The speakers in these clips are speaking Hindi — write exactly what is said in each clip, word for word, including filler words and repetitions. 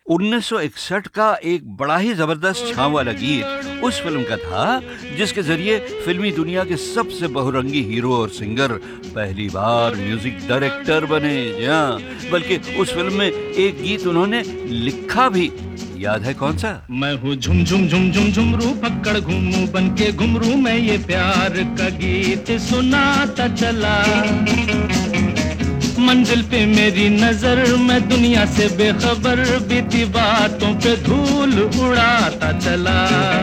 उन्नीस सौ इकसठ का एक बड़ा ही जबरदस्त छाव वाला गीत उस फिल्म का था जिसके जरिए फिल्मी दुनिया के सबसे बहुरंगी हीरो और सिंगर पहली बार म्यूजिक डायरेक्टर बने। जी हाँ, बल्कि उस फिल्म में एक गीत उन्होंने लिखा भी, याद है कौन सा? मैं हूँ झुम झुम झुम झुम झुमरू पकड़ घूमू बन के घुमरू, मैं ये प्यार का गीत सुनाता चला। मंजिल पे मेरी नजर, मैं दुनिया से बेखबर, बीती बातों पे धूल उड़ाता चला।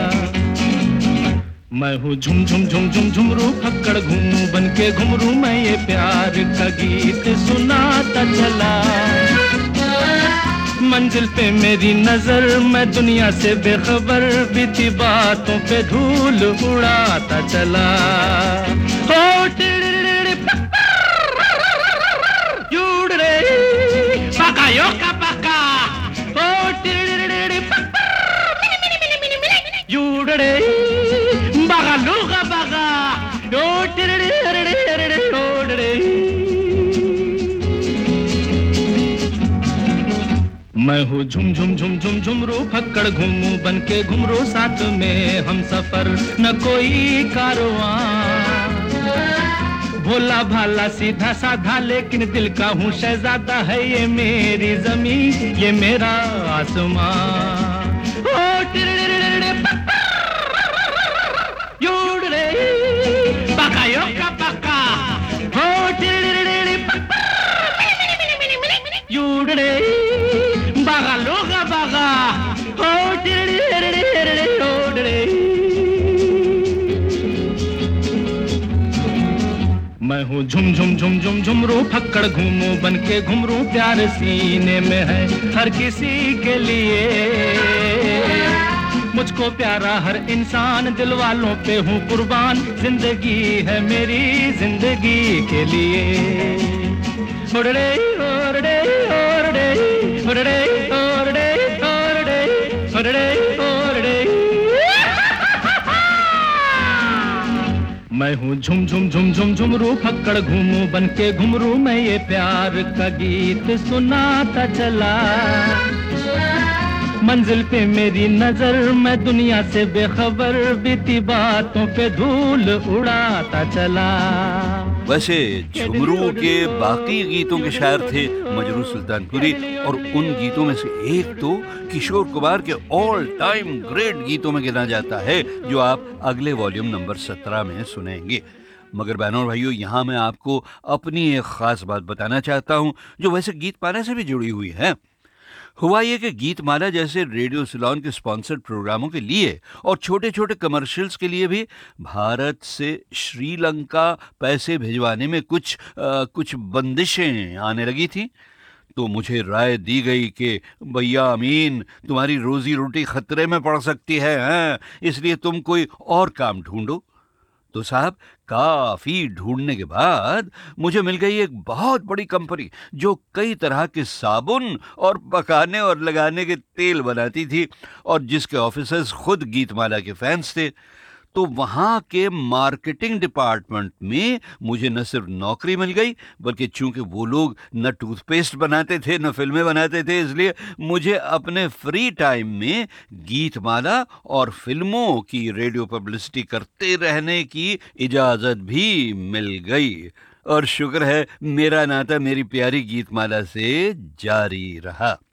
मैं हूँ झुम झुम झुम झुम झुमरू पकड़ घूमू बन के घुमरू, मैं ये प्यार का गीत सुनाता चला। मंजिल पे मेरी नजर, मैं दुनिया से बेखबर, बीती बातों पे धूल उड़ाता चला। हो टिड़िड़िड़ि जुड़ रे पका यो का पका, हो टिड़िड़िड़ि जुड़ रे बगा लूगा बगा, हो टिड़िड़िड़ि जुड़ रे। मैं हूँ झुम झुम झुम झुम झुमरू फक्कड़ घूमू बन के घुमरू, साथ में हम सफर न कोई कारवां। भोला भाला सीधा साधा लेकिन दिल का हूँ शहजादा, है ये मेरी जमीन ये मेरा आसमां। ओ टिड़िड़िड़िड़ि जुड़ रे पका यो का पका, हो टिड़िड़िड़ि जुड़ रे बागा लोगा बागा, हो टिड़िड़ि हरड़ि हरड़ि ओड़ड़े। मैं हूँ झुम झुम झुम झुम झुमरू फक्कड़ घूमू बन के घुमरू, प्यार सीने में है हर किसी के लिए। मुझको प्यारा हर इंसान, दिल वालों पे हूँ कुर्बान, जिंदगी है मेरी जिंदगी के लिए। ओड़ड़े ओड़ड़े ओड़ड़े ओड़ड़े ओड़ड़े ओड़ड़े ओड़ड़े ओड़ड़े। मैं हूँ झुम झुम झुम झुम झुमरू फक्कड़ घूमू बन के घुमरू, मैं ये प्यार का गीत सुनाता चला। मंजिल पे मेरी नजर, मैं दुनिया से बेखबर, बीती बातों पे धूल उड़ाता चला। वैसे झुमरू के बाकी गीतों के शायर थे मजरू सुल्तानपुरी, और उन गीतों में से एक तो किशोर कुमार के ऑल टाइम ग्रेट गीतों में गिना जाता है, जो आप अगले वॉल्यूम नंबर सत्रह में सुनेंगे। मगर बहनों और भाइयों, यहाँ मैं आपको अपनी एक खास बात बताना चाहता हूँ, जो वैसे गीत माला से भी जुड़ी हुई है। हुआ ये कि गीतमाला जैसे रेडियो सिलोन के स्पॉन्सर्ड प्रोग्रामों के लिए और छोटे छोटे कमर्शियल्स के लिए भी भारत से श्रीलंका पैसे भिजवाने में कुछ आ, कुछ बंदिशें आने लगी थी। तो मुझे राय दी गई कि भैया अमीन, तुम्हारी रोजी रोटी खतरे में पड़ सकती है, हैं? इसलिए तुम कोई और काम ढूंढो। तो साहब, काफी ढूंढने के बाद मुझे मिल गई एक बहुत बड़ी कंपनी जो कई तरह के साबुन और पकाने और लगाने के तेल बनाती थी, और जिसके ऑफिसर्स खुद गीतमाला के फैंस थे। तो वहाँ के मार्केटिंग डिपार्टमेंट में मुझे न सिर्फ नौकरी मिल गई, बल्कि चूंकि वो लोग न टूथपेस्ट बनाते थे न फिल्में बनाते थे, इसलिए मुझे अपने फ्री टाइम में गीतमाला और फिल्मों की रेडियो पब्लिसिटी करते रहने की इजाज़त भी मिल गई। और शुक्र है मेरा नाता मेरी प्यारी गीतमाला से जारी रहा।